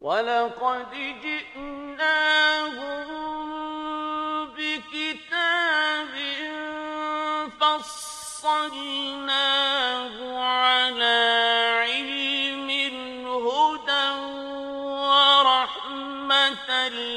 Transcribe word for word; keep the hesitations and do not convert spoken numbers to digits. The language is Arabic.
وَلَقَدْ جِئْنَاهُم بِكِتَابٍ فَصَّلْنَاهُ عَلَىٰ عِلْمٍ هُدًى وَرَحْمَةً